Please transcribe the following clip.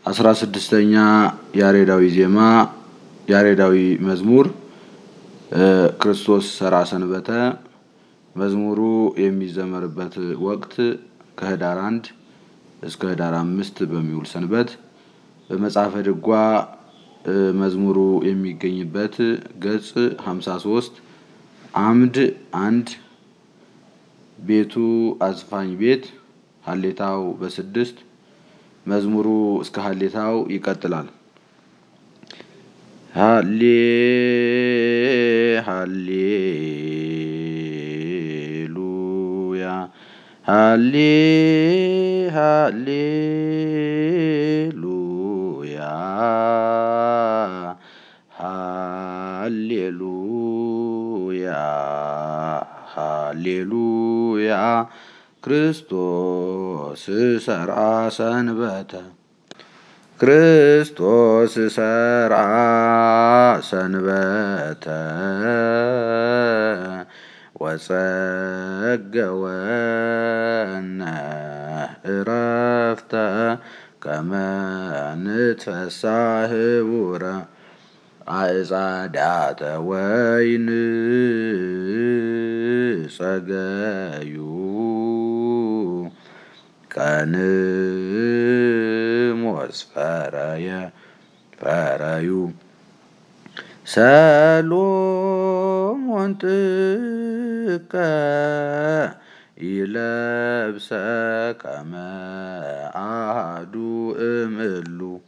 16ኛ ያሬዳዊ ዜማ ያሬዳዊ መዝሙር ክርስቶስ ሠራ ሰንበተ። መዝሙሩ የሚዘመርበት ወቅት ከህዳር 1 እስከ ህዳር 5 በሚውል ሰንበት። በመጽሐፈ ድጓ መዝሙሩ የሚገኝበት ገጽ 53 አምድ 1 ቤቱ አዝፋኝ ቤት ሀሌታው በ6 መዝሙሩ እስከ ሀሌታው ይቀጥላል። ሃሌ ሃሌሉያ ሃሌ ሃሌሉያ ሃሌሉያ ሃሌሉያ ክርስቶስ ሠርዐ ሰንበተ ክርስቶስ ሠርዐ ሰንበተ ወጸገወነ ዕረፍተ ከመ ንትፈሳህ ህቡረ አዕጻዳተ ወይን ጸገዩ ቀንሞስ ፈረዩ ሰሎሞን ጥቀ ይለብሰ ከመ አሐዱ እምእሉ